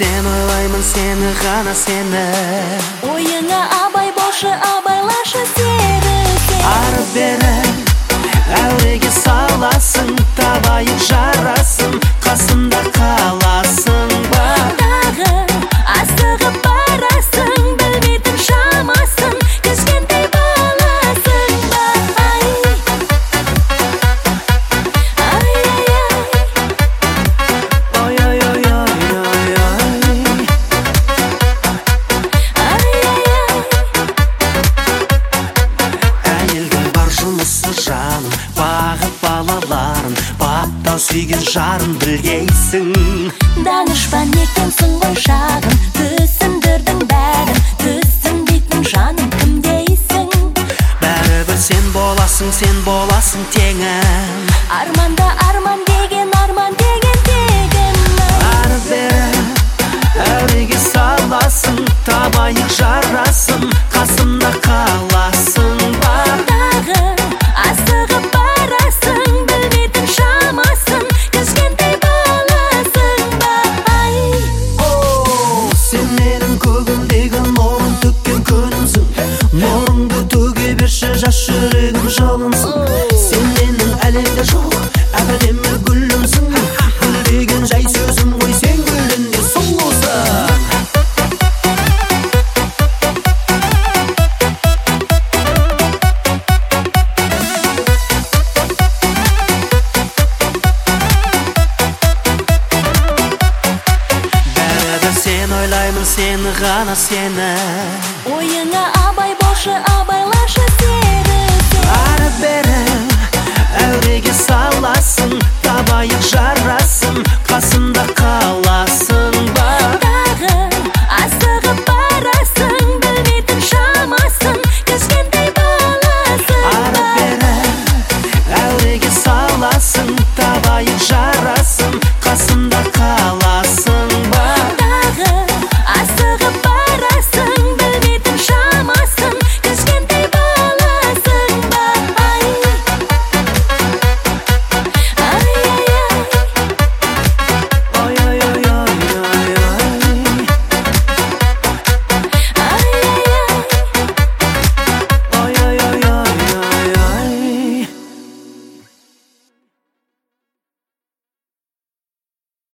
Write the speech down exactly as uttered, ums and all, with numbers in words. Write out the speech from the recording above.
Sen ойлаймын сені ғана сені. Ойыңа абай болшы, абайлашы сені. Ары-бері әуреге саласың, табайық жарасын, қасымда қаласың ба? Тағы асығып барасың, білмейтін шамасын, кішкентай баласың ба? Ай, ай-ай-ай, Ой-ой-ой-ой-ой-ой, ай-ай-ай. Әйелдің бар жұмысы жаным, бағып балаларын, баптау сүйген жарын білгейсің. Данышпан екенсің ғой шағын, түсіндірдің бәрін, түсінбейтін жаным кім дейсің? Бәрібір сен боласың, сен боласың теңім. Арманда арман деген, арман деген тегім. Ары-бері әуреге саласың, табайық жарасын, қасымда қаласың ба? Тағы асығып барасың, білмейтін шамасын, кішкентай баласың ба? Ай, Сен менің көгімдегі нұрын төккен күнімсің, нұрыңды төге берші, жас жүрегім жалынсын. Сен менің әлемде жоқ әдемі гүлімсің, гүл деген жай сөзім ғой, сен гүлінде сұлусың. Бәрібір сен ойлаймын сені ғана сені. ойыңа абай болшы, абайлашы сені. Ары-бері әуреге саласың, табайық жарасын.